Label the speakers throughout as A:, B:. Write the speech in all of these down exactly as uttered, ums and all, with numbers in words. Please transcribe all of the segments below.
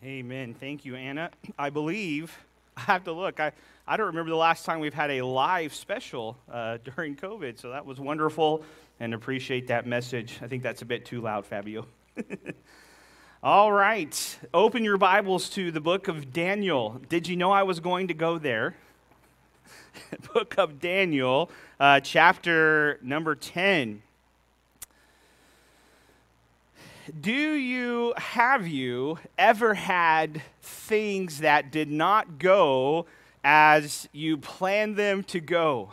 A: Amen. Thank you, Anna. I believe, I have to look, I, I don't remember the last time we've had a live special uh, during COVID, so that was wonderful and appreciate that message. I think that's a bit too loud, Fabio. All right, open your Bibles to the book of Daniel. Did you know I was going to go there? Book of Daniel, uh, chapter number ten. Do you, have you ever had things that did not go as you planned them to go?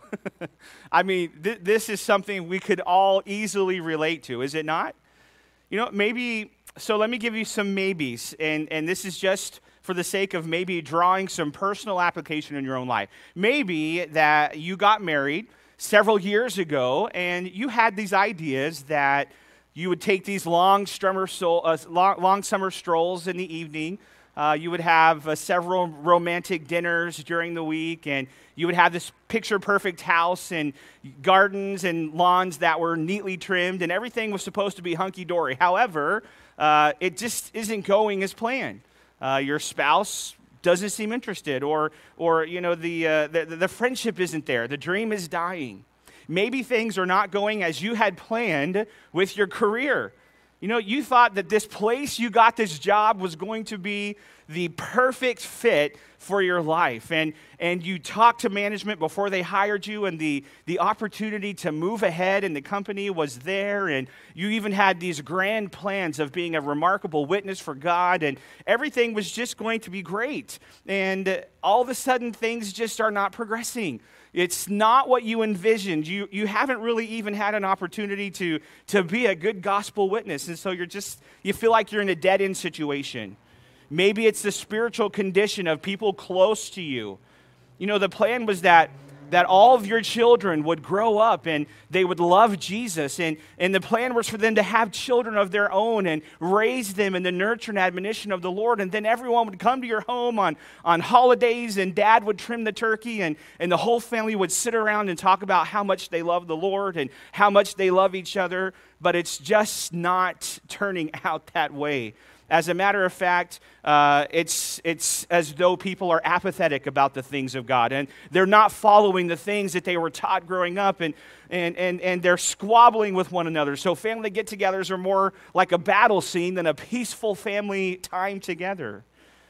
A: I mean, th- this is something we could all easily relate to, is it not? You know, maybe, so let me give you some maybes, and, and this is just for the sake of maybe drawing some personal application in your own life. Maybe that you got married several years ago, and you had these ideas that you would take these long, summer, uh, long, long summer strolls in the evening. Uh, you would have uh, several romantic dinners during the week, and you would have this picture-perfect house and gardens and lawns that were neatly trimmed, and everything was supposed to be hunky-dory. However, uh, it just isn't going as planned. Uh, your spouse doesn't seem interested, or, or you know, the, uh, the the friendship isn't there. The dream is dying. Maybe things are not going as you had planned with your career. You know, you thought that this place you got this job was going to be the perfect fit for your life. And, and you talked to management before they hired you, and the, the opportunity to move ahead in the company was there. And you even had these grand plans of being a remarkable witness for God, and everything was just going to be great. And all of a sudden, things just are not progressing. It's not what you envisioned. You you haven't really even had an opportunity to, to be a good gospel witness. And so you're just, you feel like you're in a dead-end situation. Maybe it's the spiritual condition of people close to you. You know, the plan was that that all of your children would grow up and they would love Jesus. And, and the plan was for them to have children of their own and raise them in the nurture and admonition of the Lord. And then everyone would come to your home on, on holidays, and dad would trim the turkey, and, and the whole family would sit around and talk about how much they love the Lord and how much they love each other. But it's just not turning out that way. As a matter of fact, uh, it's it's as though people are apathetic about the things of God, and they're not following the things that they were taught growing up, and and and, and they're squabbling with one another. So family get-togethers are more like a battle scene than a peaceful family time together.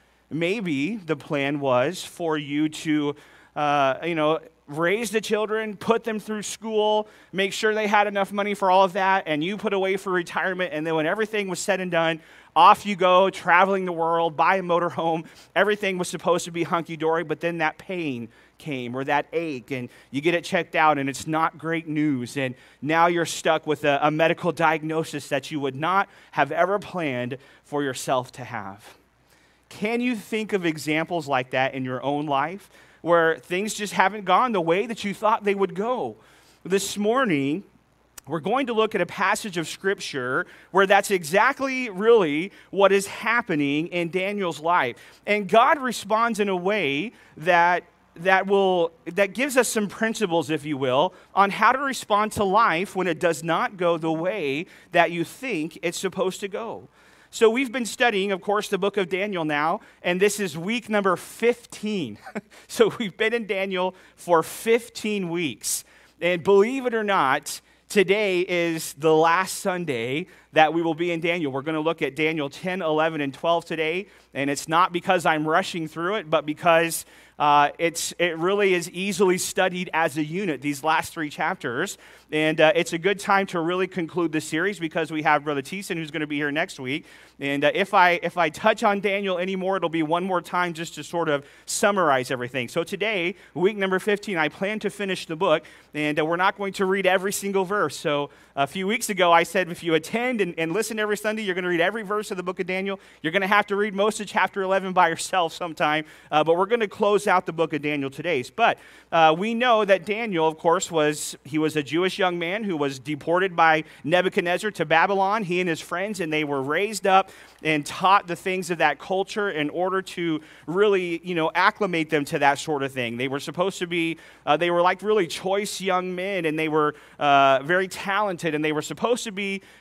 A: Maybe the plan was for you to, uh, you know, raise the children, put them through school, make sure they had enough money for all of that, and you put away for retirement, and then when everything was said and done, off you go, traveling the world, buy a motorhome. Everything was supposed to be hunky-dory, but then that pain came, or that ache, and you get it checked out, and it's not great news, and now you're stuck with a, a medical diagnosis that you would not have ever planned for yourself to have. Can you think of examples like that in your own life, where things just haven't gone the way that you thought they would go? This morning, we're going to look at a passage of Scripture where that's exactly really what is happening in Daniel's life. And God responds in a way that that will that gives us some principles, if you will, on how to respond to life when it does not go the way that you think it's supposed to go. So we've been studying, of course, the book of Daniel now, and this is week number fifteen. So we've been in Daniel for fifteen weeks. And believe it or not, today is the last Sunday that we will be in Daniel. We're going to look at Daniel ten, eleven, and twelve today, and it's not because I'm rushing through it, but because uh, it's it really is easily studied as a unit, these last three chapters. And uh, it's a good time to really conclude the series because we have Brother Thiessen who's going to be here next week. And uh, if I if I touch on Daniel anymore, it'll be one more time just to sort of summarize everything. So today, week number fifteen, I plan to finish the book, and uh, we're not going to read every single verse. So a few weeks ago, I said if you attend and, and listen every Sunday, you're going to read every verse of the book of Daniel. You're going to have to read most of chapter eleven by yourself sometime, uh, but we're going to close out the book of Daniel today. But uh, we know that Daniel, of course, was he was a Jewish young man who was deported by Nebuchadnezzar to Babylon, he and his friends, and they were raised up and taught the things of that culture in order to really, you know, acclimate them to that sort of thing. They were supposed to be, uh, they were like really choice young men, and they were uh, very talented, and they were supposed to be sort of like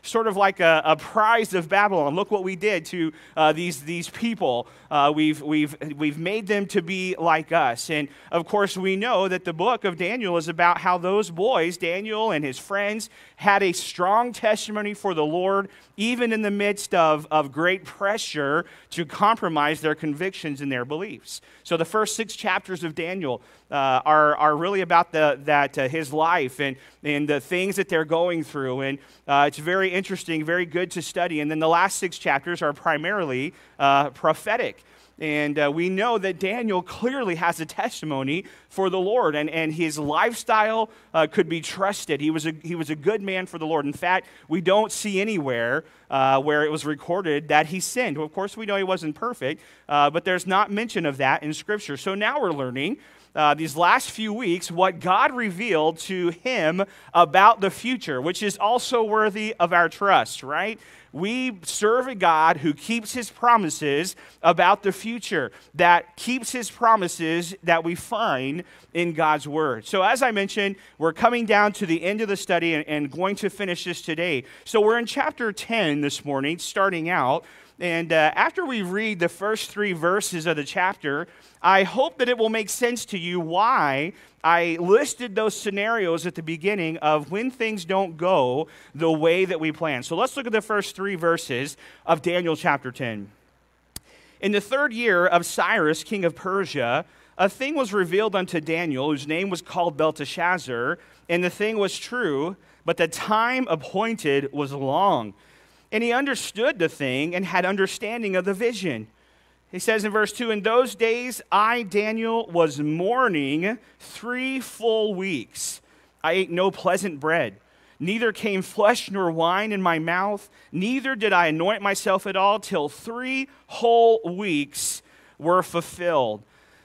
A: like a, a prize of Babylon. Look what we did to uh, these, these people. Uh, we've, we've, we've made them to be like us. And of course, we know that the book of Daniel is about how those boys, Daniel and his friends, had a strong testimony for the Lord, even in the midst of, of great pressure to compromise their convictions and their beliefs. So the first six chapters of Daniel uh, are, are really about the, that uh, his life and, and the things that they're going through. And uh, it's very interesting, very good to study. And then the last six chapters are primarily uh, prophetic. And uh, we know that Daniel clearly has a testimony for the Lord, and, and his lifestyle uh, could be trusted. He was, a, he was a good man for the Lord. In fact, we don't see anywhere uh, where it was recorded that he sinned. Well, of course, we know he wasn't perfect, uh, but there's not mention of that in Scripture. So now we're learning Uh, these last few weeks, what God revealed to him about the future, which is also worthy of our trust, right? We serve a God who keeps his promises about the future, that keeps his promises that we find in God's word. So as I mentioned, we're coming down to the end of the study and, and going to finish this today. So we're in chapter ten this morning, starting out. And uh, after we read the first three verses of the chapter, I hope that it will make sense to you why I listed those scenarios at the beginning of when things don't go the way that we plan. So let's look at the first three verses of Daniel chapter ten. In the third year of Cyrus, king of Persia, a thing was revealed unto Daniel, whose name was called Belteshazzar, and the thing was true, but the time appointed was long. And he understood the thing and had understanding of the vision. He says in verse two, in those days I, Daniel, was mourning three full weeks. I ate no pleasant bread, neither came flesh nor wine in my mouth, neither did I anoint myself at all till three whole weeks were fulfilled.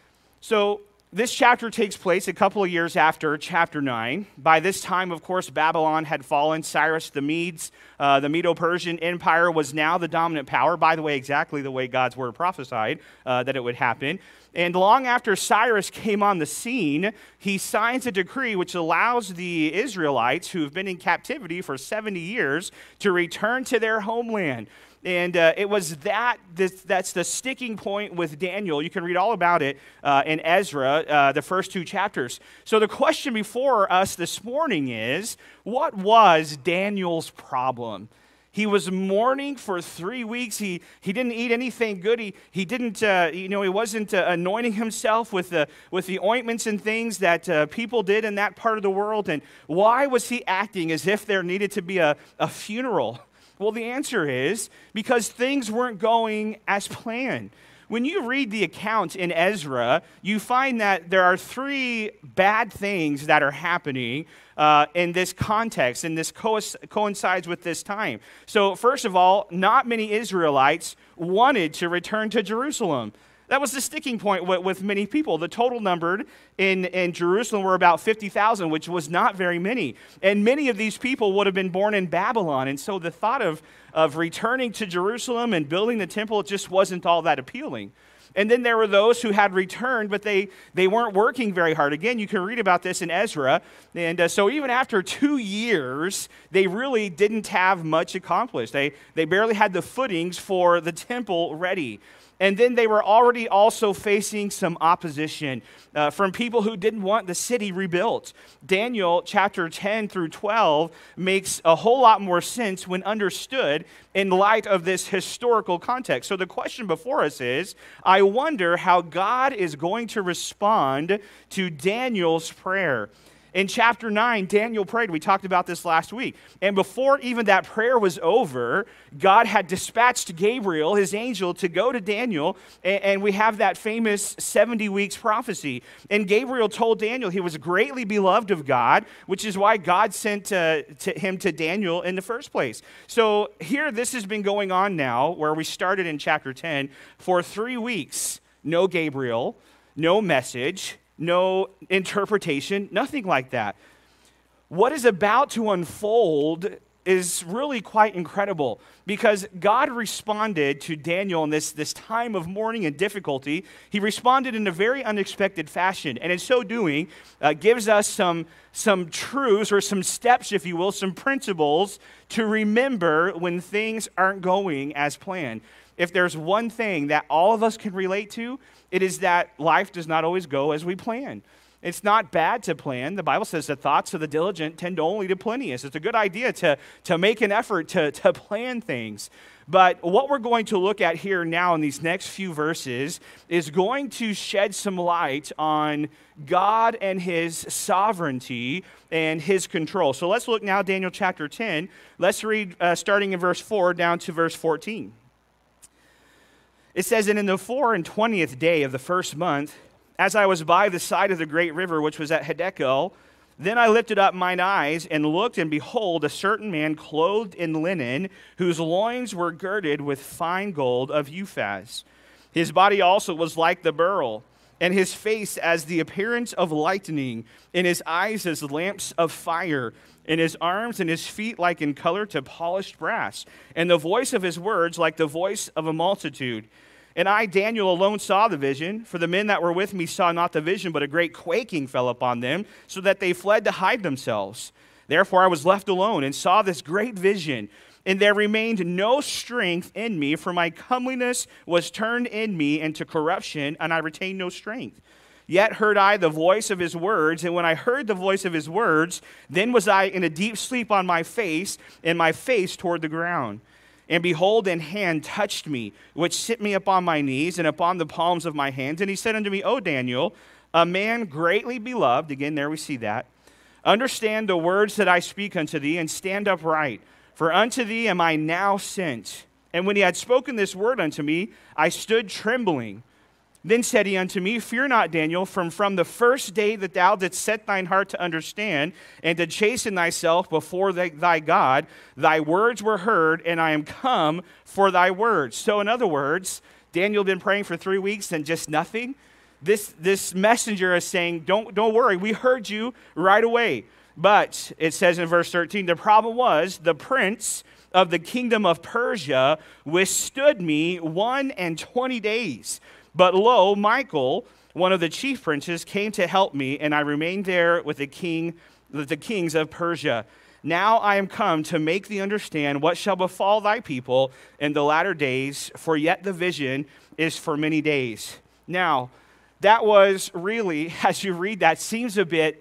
A: So this chapter takes place a couple of years after chapter nine. By this time, of course, Babylon had fallen. Cyrus the Medes, uh, the Medo-Persian Empire, was now the dominant power. By the way, exactly the way God's word prophesied uh, that it would happen. And long after Cyrus came on the scene, he signs a decree which allows the Israelites, who have been in captivity for seventy years, to return to their homeland. And uh, it was that, this, that's the sticking point with Daniel. You can read all about it uh, in Ezra, uh, the first two chapters. So the question before us this morning is, what was Daniel's problem? He was mourning for three weeks. He, he didn't eat anything good. He, he didn't, uh, you know, he wasn't uh, anointing himself with the, with the ointments and things that uh, people did in that part of the world. And why was he acting as if there needed to be a, a funeral? Well, the answer is because things weren't going as planned. When you read the account in Ezra, you find that there are three bad things that are happening uh, in this context, and this co- coincides with this time. So, first of all, not many Israelites wanted to return to Jerusalem. That was the sticking point with, with many people. The total numbered in, in Jerusalem were about fifty thousand, which was not very many. And many of these people would have been born in Babylon. And so the thought of, of returning to Jerusalem and building the temple just wasn't all that appealing. And then there were those who had returned, but they, they weren't working very hard. Again, you can read about this in Ezra. And uh, so even after two years, they really didn't have much accomplished. They, they barely had the footings for the temple ready. And then they were already also facing some opposition uh, from people who didn't want the city rebuilt. Daniel chapter ten through twelve makes a whole lot more sense when understood in light of this historical context. So the question before us is, I wonder how God is going to respond to Daniel's prayer. In chapter nine, Daniel prayed. We talked about this last week. And before even that prayer was over, God had dispatched Gabriel, his angel, to go to Daniel. And, and we have that famous seventy weeks prophecy. And Gabriel told Daniel he was greatly beloved of God, which is why God sent uh, to him to Daniel in the first place. So here, this has been going on now, where we started in chapter ten, for three weeks. No Gabriel, no message, no interpretation, nothing like that. What is about to unfold is really quite incredible because God responded to Daniel in this, this time of mourning and difficulty. He responded in a very unexpected fashion, and in so doing, uh, gives us some, some truths or some steps, if you will, some principles to remember when things aren't going as planned. If there's one thing that all of us can relate to, it is that life does not always go as we plan. It's not bad to plan. The Bible says the thoughts of the diligent tend only to plenteous. It's a good idea to, to make an effort to, to plan things. But what we're going to look at here now in these next few verses is going to shed some light on God and his sovereignty and his control. So let's look now, Daniel chapter ten. Let's read uh, starting in verse four down to verse fourteen. It says, "And in the four and twentieth day of the first month, as I was by the side of the great river, which was at Hiddekel, then I lifted up mine eyes and looked, and behold, a certain man clothed in linen, whose loins were girded with fine gold of Uphaz. His body also was like the beryl, and his face as the appearance of lightning, and his eyes as lamps of fire, and his arms and his feet like in color to polished brass, and the voice of his words like the voice of a multitude. And I, Daniel, alone saw the vision, for the men that were with me saw not the vision, but a great quaking fell upon them, so that they fled to hide themselves. Therefore I was left alone, and saw this great vision, and there remained no strength in me, for my comeliness was turned in me into corruption, and I retained no strength. Yet heard I the voice of his words, and when I heard the voice of his words, then was I in a deep sleep on my face, and my face toward the ground. And behold, an hand touched me, which set me upon my knees and upon the palms of my hands. And he said unto me, O Daniel, a man greatly beloved," again, there we see that, "understand the words that I speak unto thee, and stand upright. For unto thee am I now sent." And when he had spoken this word unto me, I stood trembling. Then said he unto me, "Fear not, Daniel, from, from the first day that thou didst set thine heart to understand, and to chasten thyself before thy, thy God, thy words were heard, and I am come for thy words." So in other words, Daniel had been praying for three weeks and just nothing. This, this messenger is saying, don't, don't worry, we heard you right away. But it says in verse thirteen, the problem was the prince of the kingdom of Persia withstood me one and twenty days. But lo, Michael, one of the chief princes, came to help me, and I remained there with the king, with the kings of Persia. Now I am come to make thee understand what shall befall thy people in the latter days, for yet the vision is for many days. Now, that was really, as you read that, seems a bit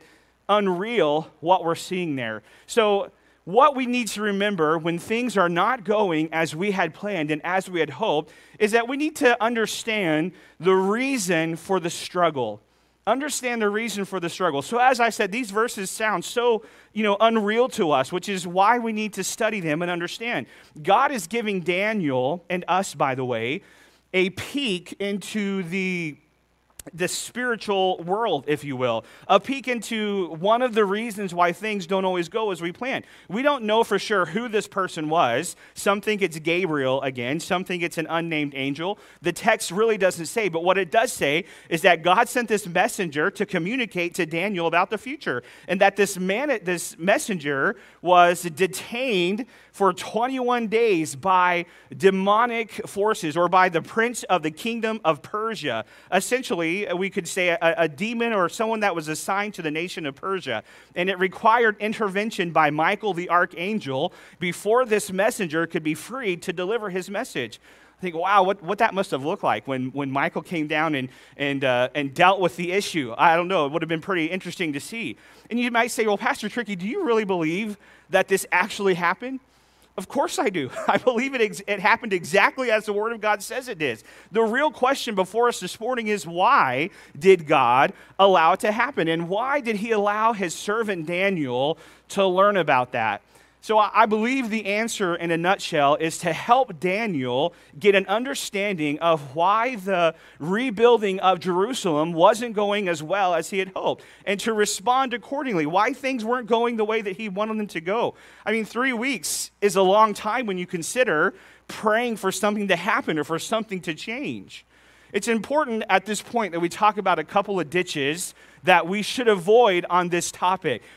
A: unreal what we're seeing there. So what we need to remember when things are not going as we had planned and as we had hoped is that we need to understand the reason for the struggle. Understand the reason for the struggle. So as I said, these verses sound so, you know, unreal to us, which is why we need to study them and understand. God is giving Daniel, and us, by the way, a peek into the the spiritual world, if you will, a peek into one of the reasons why things don't always go as we plan. We don't know for sure who this person was. Some think it's Gabriel again. Some think it's an unnamed angel. The text really doesn't say, but what it does say is that God sent this messenger to communicate to Daniel about the future, and that this man, this messenger was detained for twenty-one days by demonic forces, or by the prince of the kingdom of Persia. Essentially, we could say a, a demon or someone that was assigned to the nation of Persia. And it required intervention by Michael the archangel before this messenger could be freed to deliver his message. I think, wow, what, what that must have looked like when, when Michael came down and, and, uh, and dealt with the issue. I don't know. It would have been pretty interesting to see. And you might say, well, Pastor Tricky, do you really believe that this actually happened? Of course I do. I believe it, ex- it happened exactly as the Word of God says it is. The real question before us this morning is, why did God allow it to happen? And why did he allow his servant Daniel to learn about that? So I believe the answer in a nutshell is to help Daniel get an understanding of why the rebuilding of Jerusalem wasn't going as well as he had hoped, and to respond accordingly, why things weren't going the way that he wanted them to go. I mean, three weeks is a long time when you consider praying for something to happen or for something to change. It's important at this point that we talk about a couple of ditches that we should avoid on this topic.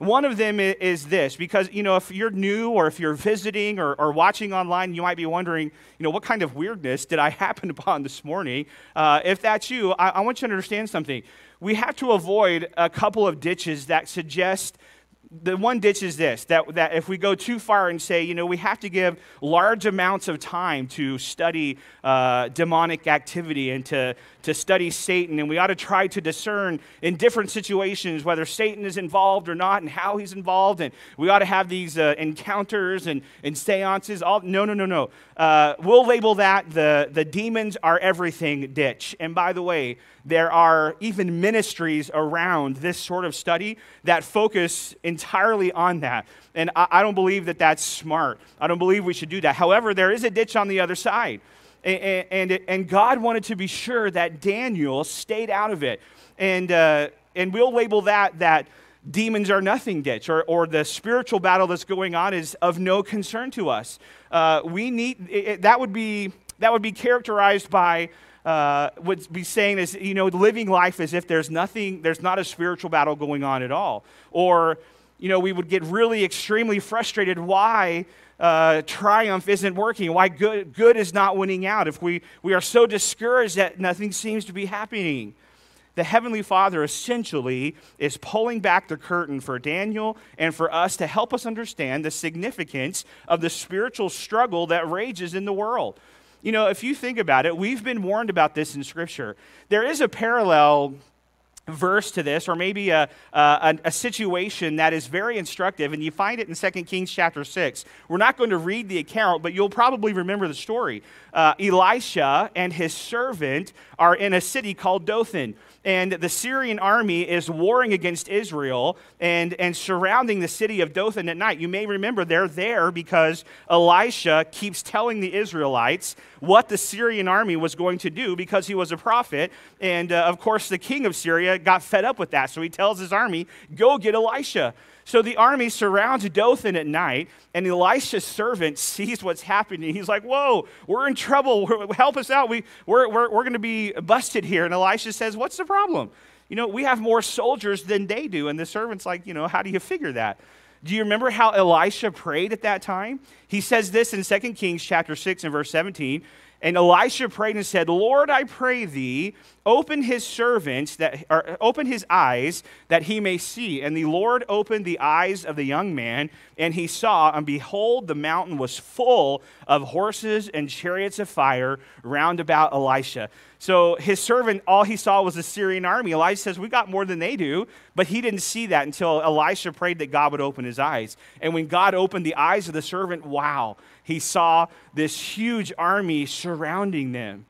A: One of them i- is this, because, you know, if you're new or if you're visiting or, or watching online, you might be wondering, you know, what kind of weirdness did I happen upon this morning? Uh, if that's you, I, I want you to understand something. We have to avoid a couple of ditches that suggest. The one ditch is this, that, that if we go too far and say, you know, we have to give large amounts of time to study uh, demonic activity and to, to study Satan, and we ought to try to discern in different situations whether Satan is involved or not and how he's involved, and we ought to have these uh, encounters and, and seances. All, no, no, no, no. Uh, we'll label that the, the demons are everything ditch. And by the way, there are even ministries around this sort of study that focus entirely on that. And I, I don't believe that that's smart. I don't believe we should do that. However, there is a ditch on the other side. And, and, and God wanted to be sure that Daniel stayed out of it. And, uh, and we'll label that that demons are nothing ditch, or, or the spiritual battle that's going on is of no concern to us. Uh, we need, it, that would be, that would be characterized by Uh, would be saying is, you know, living life as if there's nothing, there's not a spiritual battle going on at all. Or, you know, we would get really extremely frustrated why uh, triumph isn't working, why good, good is not winning out, if we, we are so discouraged that nothing seems to be happening. The Heavenly Father essentially is pulling back the curtain for Daniel and for us to help us understand the significance of the spiritual struggle that rages in the world. You know, if you think about it, we've been warned about this in Scripture. There is a parallel verse to this, or maybe a, a, a situation that is very instructive, and you find it in Second Kings chapter six. We're not going to read the account, but you'll probably remember the story. Uh, Elisha and his servant are in a city called Dothan, and the Syrian army is warring against Israel and, and surrounding the city of Dothan at night. You may remember they're there because Elisha keeps telling the Israelites what the Syrian army was going to do because he was a prophet, and uh, of course the king of Syria got fed up with that, so he tells his army, go get Elisha. So the army surrounds Dothan at night, and Elisha's servant sees what's happening. He's like, whoa, we're in trouble. We're, help us out. We, we're we're, we're going to be busted here. And Elisha says, what's the problem? You know, we have more soldiers than they do. And the servant's like, you know, how do you figure that? Do you remember how Elisha prayed at that time? He says this in Second Kings chapter six and verse seventeen. And Elisha prayed and said, Lord, I pray thee, open his servants, that, or open his eyes that he may see. And the Lord opened the eyes of the young man, and he saw, and behold, the mountain was full of horses and chariots of fire round about Elisha. So his servant, all he saw was the Syrian army. Elijah says, we got more than they do, but he didn't see that until Elisha prayed that God would open his eyes. And when God opened the eyes of the servant, wow, he saw this huge army surrounding them.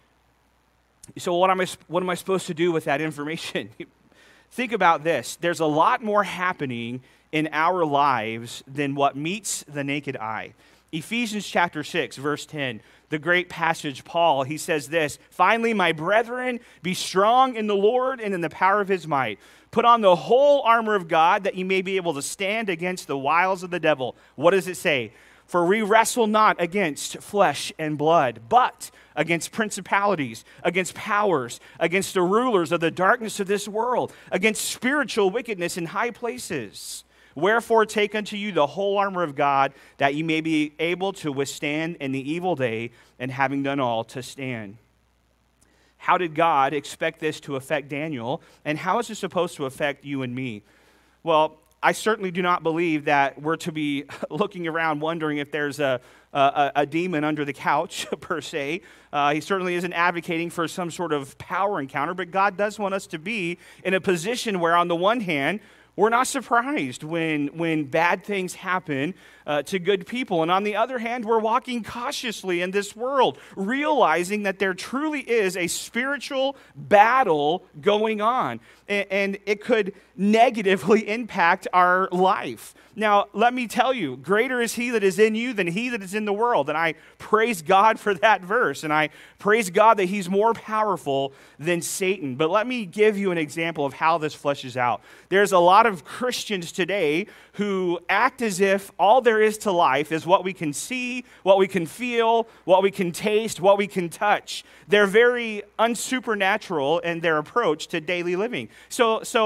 A: So what am I, what am I supposed to do with that information? Think about this. There's a lot more happening in our lives than what meets the naked eye. Ephesians chapter six, verse ten, the great passage, Paul, he says this, finally, my brethren, be strong in the Lord and in the power of his might. Put on the whole armor of God that you may be able to stand against the wiles of the devil. What does it say? For we wrestle not against flesh and blood, but against principalities, against powers, against the rulers of the darkness of this world, against spiritual wickedness in high places. Wherefore take unto you the whole armor of God, that ye may be able to withstand in the evil day, and having done all, to stand. How did God expect this to affect Daniel, and how is it supposed to affect you and me? Well, I certainly do not believe that we're to be looking around wondering if there's a, a, a demon under the couch, per se. Uh, he certainly isn't advocating for some sort of power encounter, but God does want us to be in a position where, on the one hand, we're not surprised when, when bad things happen uh, to good people. And on the other hand, we're walking cautiously in this world, realizing that there truly is a spiritual battle going on. And, and it could negatively impact our life. Now, let me tell you, greater is he that is in you than he that is in the world. And I praise God for that verse. And I praise God that he's more powerful than Satan. But let me give you an example of how this fleshes out. There's a lot of Christians today who act as if all there is to life is what we can see, what we can feel, what we can taste, what we can touch. They're very unsupernatural in their approach to daily living. So, so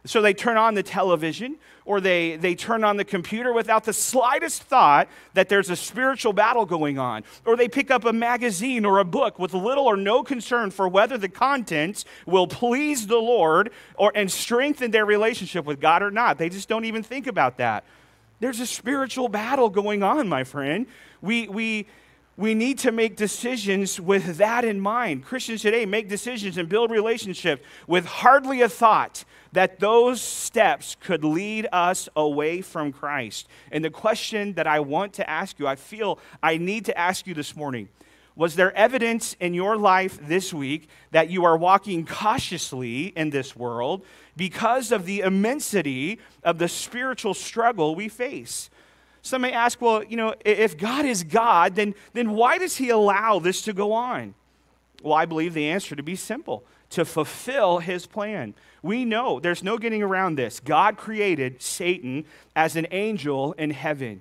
A: So they turn on the television or they, they turn on the computer without the slightest thought that there's a spiritual battle going on. Or they pick up a magazine or a book with little or no concern for whether the contents will please the Lord or and strengthen their relationship with God or not. They just don't even think about that. There's a spiritual battle going on, my friend. We, we, we need to make decisions with that in mind. Christians today make decisions and build relationships with hardly a thought that those steps could lead us away from Christ. And the question that I want to ask you, I feel I need to ask you this morning, was there evidence in your life this week that you are walking cautiously in this world because of the immensity of the spiritual struggle we face? Some may ask, well, you know, if God is God, then, then why does he allow this to go on? Well, I believe the answer to be simple, to fulfill his plan. We know there's no getting around this. God created Satan as an angel in heaven,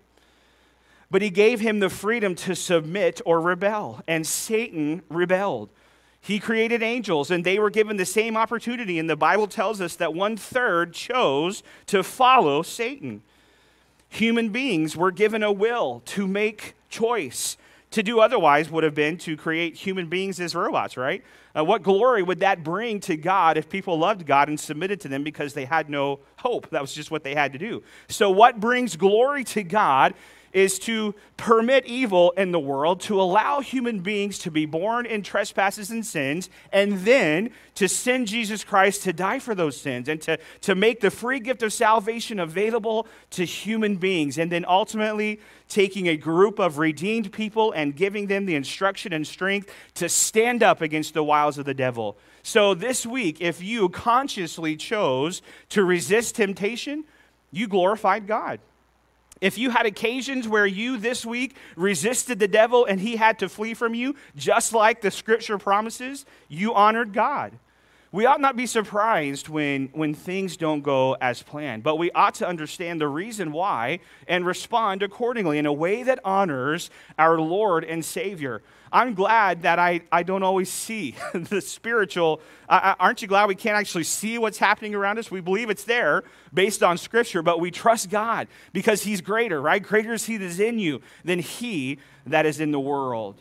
A: but he gave him the freedom to submit or rebel, and Satan rebelled. He created angels, and they were given the same opportunity, and the Bible tells us that one-third chose to follow Satan. Human beings were given a will to make choice. To do otherwise would have been to create human beings as robots, right? Uh, what glory would that bring to God if people loved God and submitted to them because they had no hope? That was just what they had to do. So what brings glory to God is to permit evil in the world, to allow human beings to be born in trespasses and sins, and then to send Jesus Christ to die for those sins, and to, to make the free gift of salvation available to human beings, and then ultimately taking a group of redeemed people and giving them the instruction and strength to stand up against the wiles of the devil. So this week, if you consciously chose to resist temptation, you glorified God. If you had occasions where you this week resisted the devil and he had to flee from you, just like the scripture promises, you honored God. We ought not be surprised when, when things don't go as planned, but we ought to understand the reason why and respond accordingly in a way that honors our Lord and Savior. I'm glad that I, I don't always see the spiritual. Uh, aren't you glad we can't actually see what's happening around us? We believe it's there based on Scripture, but we trust God because he's greater, right? Greater is he that is in you than he that is in the world.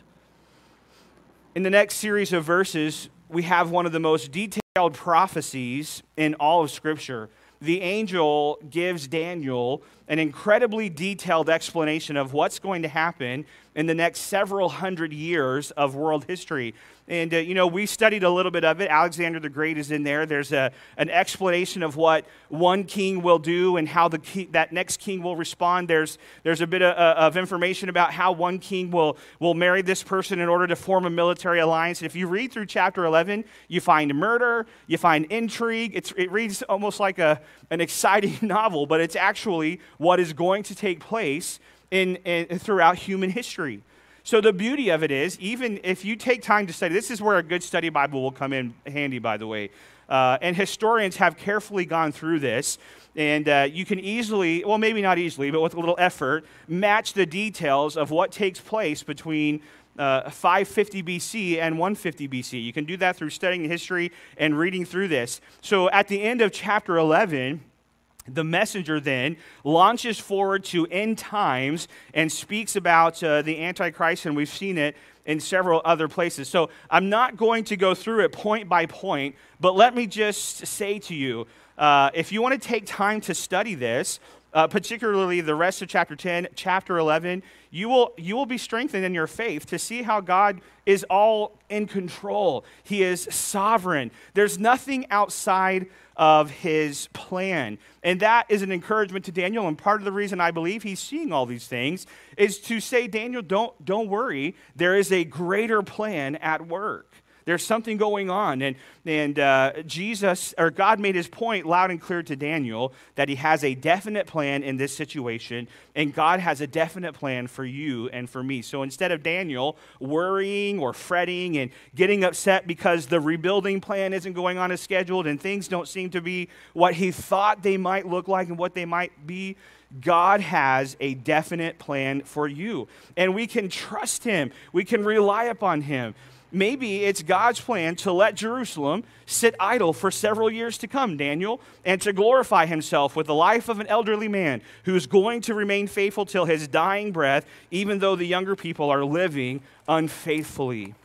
A: In the next series of verses, we have one of the most detailed prophecies in all of Scripture. The angel gives Daniel an incredibly detailed explanation of what's going to happen in the next several hundred years of world history. And, uh, you know, we studied a little bit of it. Alexander the Great is in there. There's a, an explanation of what one king will do and how the king, that next king will respond. There's, there's a bit of, of information about how one king will, will marry this person in order to form a military alliance. If you read through chapter eleven, you find murder, you find intrigue. It's, it reads almost like a, an exciting novel, but it's actually what is going to take place in, in throughout human history. So the beauty of it is, even if you take time to study, this is where a good study Bible will come in handy, by the way. Uh, and historians have carefully gone through this, and uh, you can easily, well, maybe not easily, but with a little effort, match the details of what takes place between uh, five fifty B C and one fifty B C. You can do that through studying history and reading through this. So at the end of chapter eleven, the messenger then launches forward to end times and speaks about uh, the Antichrist, and we've seen it in several other places. So I'm not going to go through it point by point, but let me just say to you, uh, if you want to take time to study this, uh, particularly the rest of chapter ten, chapter eleven, you will, you will be strengthened in your faith to see how God is all in control. He is sovereign. There's nothing outside of his plan. And that is an encouragement to Daniel. And part of the reason I believe he's seeing all these things is to say, Daniel, don't, don't worry. There is a greater plan at work. There's something going on. And, and uh, Jesus, or God made his point loud and clear to Daniel that he has a definite plan in this situation, and God has a definite plan for you and for me. So instead of Daniel worrying or fretting and getting upset because the rebuilding plan isn't going on as scheduled and things don't seem to be what he thought they might look like and what they might be, God has a definite plan for you. And we can trust him. We can rely upon him. Maybe it's God's plan to let Jerusalem sit idle for several years to come, Daniel, and to glorify himself with the life of an elderly man who is going to remain faithful till his dying breath, even though the younger people are living unfaithfully.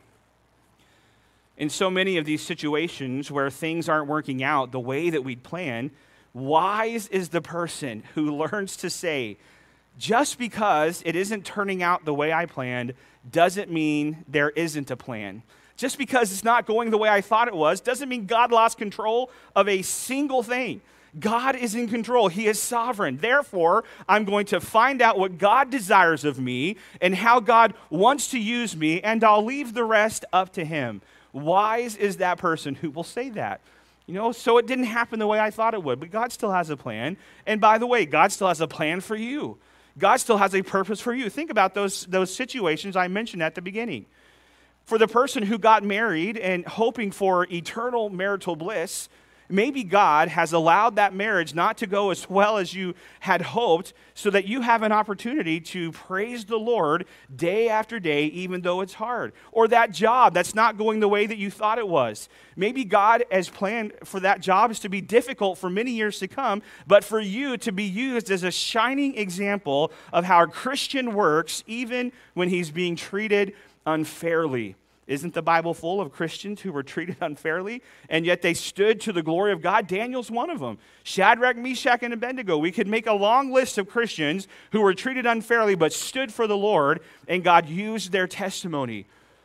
A: In so many of these situations where things aren't working out the way that we'd planned, wise is the person who learns to say, just because it isn't turning out the way I planned doesn't mean there isn't a plan. Just because it's not going the way I thought it was doesn't mean God lost control of a single thing. God is in control. He is sovereign. Therefore, I'm going to find out what God desires of me and how God wants to use me, and I'll leave the rest up to him. Wise is that person who will say that. You know, so it didn't happen the way I thought it would, but God still has a plan. And by the way, God still has a plan for you. God still has a purpose for you. Think about those, those situations I mentioned at the beginning. For the person who got married and hoping for eternal marital bliss, maybe God has allowed that marriage not to go as well as you had hoped so that you have an opportunity to praise the Lord day after day, even though it's hard. Or that job that's not going the way that you thought it was. Maybe God has planned for that job is to be difficult for many years to come, but for you to be used as a shining example of how a Christian works even when he's being treated unfairly. Isn't the Bible full of Christians who were treated unfairly, and yet they stood to the glory of God? Daniel's one of them. Shadrach, Meshach, and Abednego. We could make a long list of Christians who were treated unfairly but stood for the Lord, and God used their testimony.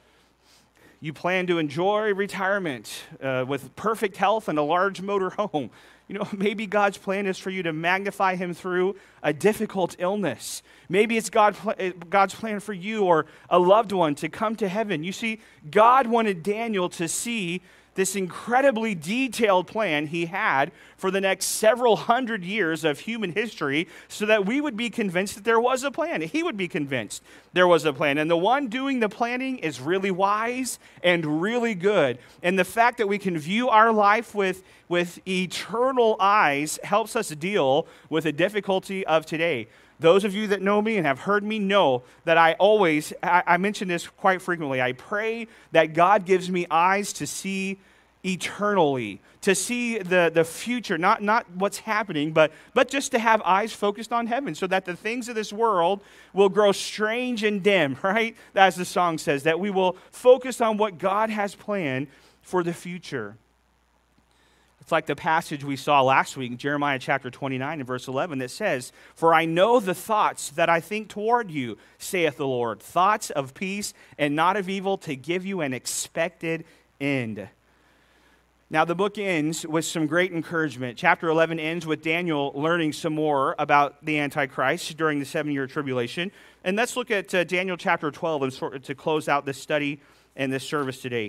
A: You plan to enjoy retirement uh, with perfect health and a large motor home. You know, maybe God's plan is for you to magnify him through a difficult illness. Maybe it's God, God's plan for you or a loved one to come to heaven. You see, God wanted Daniel to see this incredibly detailed plan he had for the next several hundred years of human history so that we would be convinced that there was a plan. He would be convinced there was a plan. And the one doing the planning is really wise and really good. And the fact that we can view our life with, with eternal eyes helps us deal with the difficulty of today. Those of you that know me and have heard me know that I always, I, I mention this quite frequently, I pray that God gives me eyes to see eternally, to see the, the future, not, not what's happening, but, but just to have eyes focused on heaven so that the things of this world will grow strange and dim, right? As the song says, that we will focus on what God has planned for the future. It's like the passage we saw last week, Jeremiah chapter twenty-nine and verse eleven, that says, "For I know the thoughts that I think toward you, saith the Lord, thoughts of peace and not of evil, to give you an expected end." Now, the book ends with some great encouragement. Chapter eleven ends with Daniel learning some more about the Antichrist during the seven-year tribulation. And let's look at uh, Daniel chapter twelve and sort of to close out this study and this service today.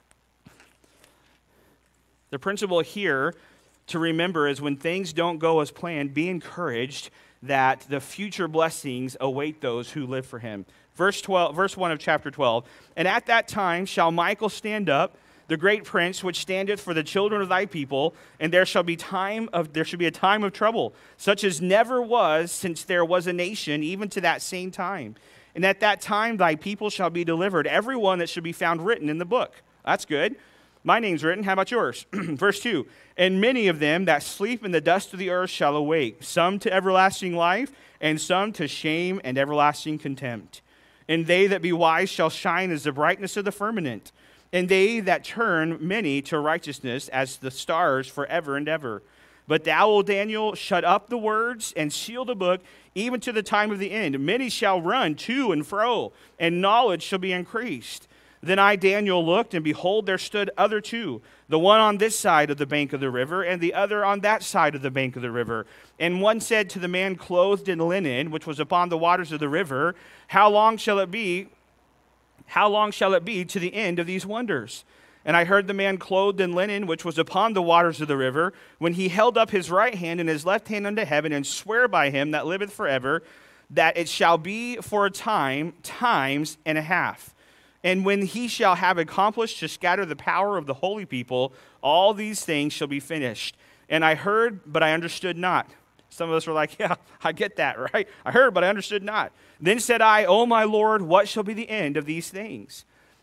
A: The principle here to remember is when things don't go as planned, be encouraged that the future blessings await those who live for him. Verse twelve, verse one of chapter twelve, "And at that time shall Michael stand up, the great prince, which standeth for the children of thy people, and there shall be time of there shall be a time of trouble, such as never was since there was a nation, even to that same time. And at that time thy people shall be delivered, every one that should be found written in the book." That's good. My name's written. How about yours? Verse two, "And many of them that sleep in the dust of the earth shall awake, some to everlasting life, and some to shame and everlasting contempt. And they that be wise shall shine as the brightness of the firmament, and they that turn many to righteousness as the stars forever and ever. But thou, O Daniel, shut up the words and seal the book, even to the time of the end. Many shall run to and fro, and knowledge shall be increased. Then I, Daniel, looked, and behold, there stood other two, the one on this side of the bank of the river, and the other on that side of the bank of the river. And one said to the man clothed in linen, which was upon the waters of the river, How long shall it be? How long shall it be to the end of these wonders? And I heard the man clothed in linen, which was upon the waters of the river, when he held up his right hand and his left hand unto heaven, and swear by him that liveth forever, that it shall be for a time, times and a half. And when he shall have accomplished to scatter the power of the holy people, all these things shall be finished. And I heard, but I understood not." Some of us were like, yeah, I get that, right? I heard, but I understood not. "Then said I, O my Lord, what shall be the end of these things?"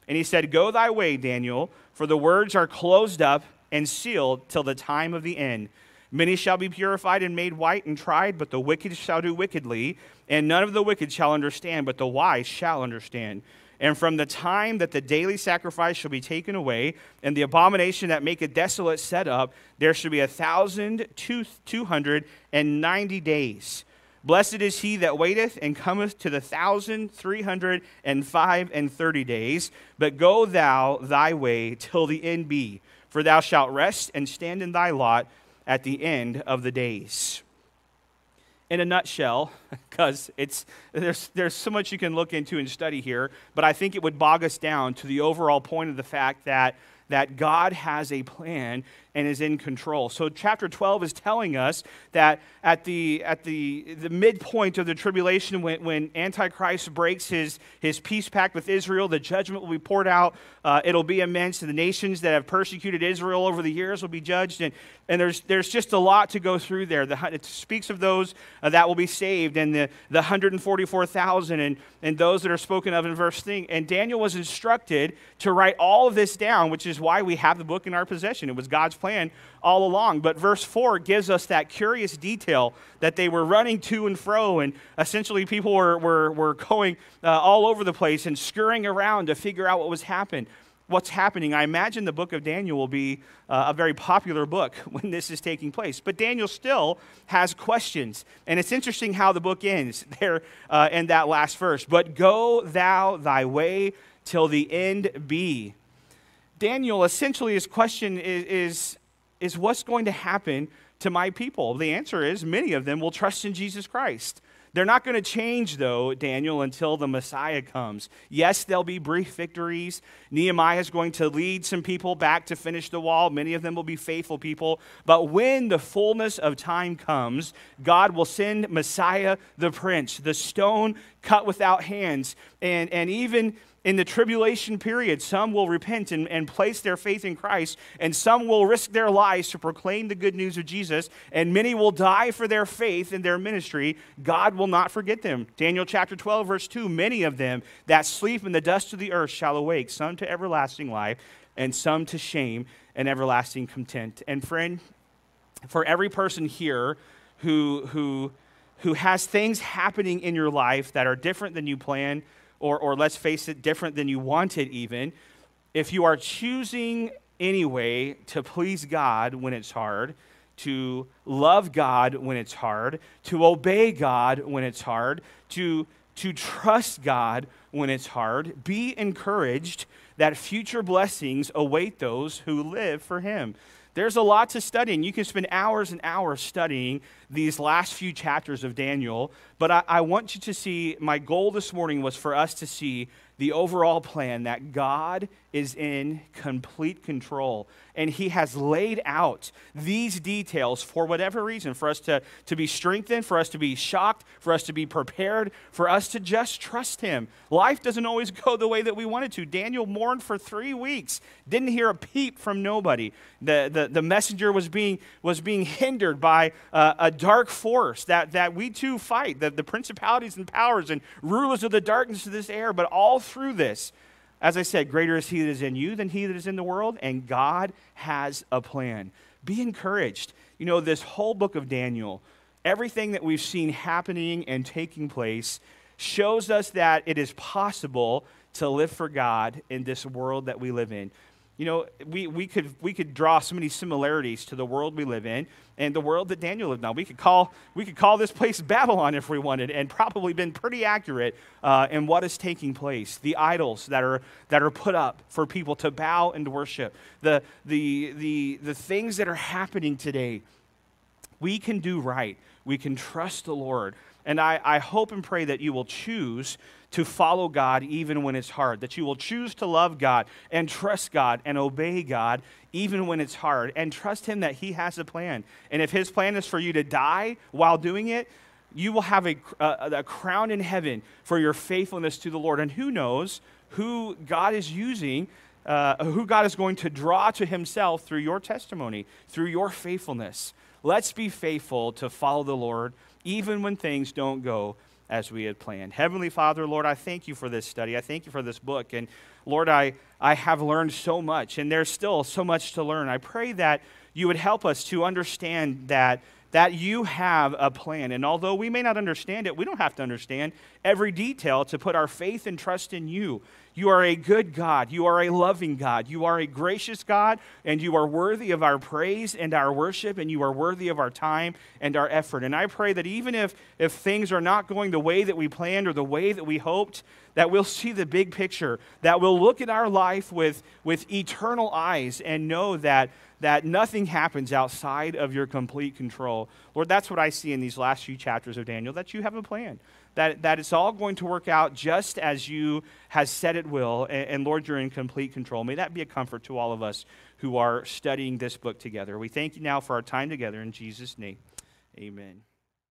A: And he said, "Go thy way, Daniel, for the words are closed up and sealed till the time of the end. Many shall be purified and made white and tried, but the wicked shall do wickedly, and none of the wicked shall understand, but the wise shall understand. And from the time that the daily sacrifice shall be taken away, and the abomination that maketh desolate set up, there shall be a thousand two hundred and ninety days. Blessed is he that waiteth and cometh to the thousand three hundred and five and thirty days. But go thou thy way till the end be, for thou shalt rest and stand in thy lot at the end of the days." In a nutshell, because it's there's there's so much you can look into and study here, but I think it would bog us down to the overall point of the fact that that God has a plan and is in control. So chapter twelve is telling us that at the at the, the midpoint of the tribulation, when, when Antichrist breaks his, his peace pact with Israel, the judgment will be poured out. Uh, it'll be immense. The nations that have persecuted Israel over the years will be judged. And, and there's there's just a lot to go through there. The, it speaks of those uh, that will be saved, and the, the one hundred forty-four thousand, and, and those that are spoken of in verse three. And Daniel was instructed to write all of this down, which is why we have the book in our possession. It was God's plan all along. But verse four gives us that curious detail that they were running to and fro, and essentially people were, were, were going uh, all over the place and scurrying around to figure out what was happening. What's happening. I imagine the book of Daniel will be uh, a very popular book when this is taking place. But Daniel still has questions. And it's interesting how the book ends there uh, in that last verse. "But go thou thy way till the end be." Daniel, essentially his question is, is, is what's going to happen to my people? The answer is many of them will trust in Jesus Christ. They're not going to change, though, Daniel, until the Messiah comes. Yes, there'll be brief victories. Nehemiah is going to lead some people back to finish the wall. Many of them will be faithful people. But when the fullness of time comes, God will send Messiah the Prince, the stone cut without hands. And, and even in the tribulation period, some will repent and, and place their faith in Christ, and some will risk their lives to proclaim the good news of Jesus, and many will die for their faith in their ministry. God will not forget them. Daniel chapter twelve, verse two, "Many of them that sleep in the dust of the earth shall awake, some to everlasting life, and some to shame and everlasting contempt." And friend, for every person here who, who, who has things happening in your life that are different than you planned, Or, or let's face it, different than you wanted even, if you are choosing anyway to please God when it's hard, to love God when it's hard, to obey God when it's hard, to, to trust God when it's hard, be encouraged that future blessings await those who live for Him. There's a lot to study, and you can spend hours and hours studying these last few chapters of Daniel, but I, I want you to see, my goal this morning was for us to see the overall plan that God is in complete control, and He has laid out these details for whatever reason, for us to, to be strengthened, for us to be shocked, for us to be prepared, for us to just trust Him. Life doesn't always go the way that we want it to. Daniel mourned for three weeks, didn't hear a peep from nobody. The, the, the messenger was being, was being hindered by uh, a dark force that, that we too fight, the, the principalities and powers and rulers of the darkness of this air. But all through this, as I said, greater is He that is in you than he that is in the world, and God has a plan. Be encouraged. You know, this whole book of Daniel, everything that we've seen happening and taking place shows us that it is possible to live for God in this world that we live in. You know, we, we could we could draw so many similarities to the world we live in and the world that Daniel lived in. We could call we could call this place Babylon if we wanted, and probably been pretty accurate uh, in what is taking place. The idols that are that are put up for people to bow and worship. The the the the things that are happening today. We can do right. We can trust the Lord. And I, I hope and pray that you will choose to follow God even when it's hard, that you will choose to love God and trust God and obey God even when it's hard, and trust Him that He has a plan. And if His plan is for you to die while doing it, you will have a, a, a crown in heaven for your faithfulness to the Lord. And who knows who God is using, uh, who God is going to draw to Himself through your testimony, through your faithfulness. Let's be faithful to follow the Lord even when things don't go as we had planned. Heavenly Father, Lord, I thank You for this study. I thank You for this book. And Lord, I, I have learned so much, and there's still so much to learn. I pray that you would help us to understand that that you have a plan. And although we may not understand it, we don't have to understand every detail to put our faith and trust in you. You are a good God. You are a loving God. You are a gracious God, and you are worthy of our praise and our worship, and you are worthy of our time and our effort. And I pray that even if, if things are not going the way that we planned or the way that we hoped, that we'll see the big picture, that we'll look at our life with, with eternal eyes and know that that nothing happens outside of your complete control. Lord, that's what I see in these last few chapters of Daniel, that you have a plan, that, that it's all going to work out just as you has said it will, and, and Lord, you're in complete control. May that be a comfort to all of us who are studying this book together. We thank you now for our time together in Jesus' name. Amen.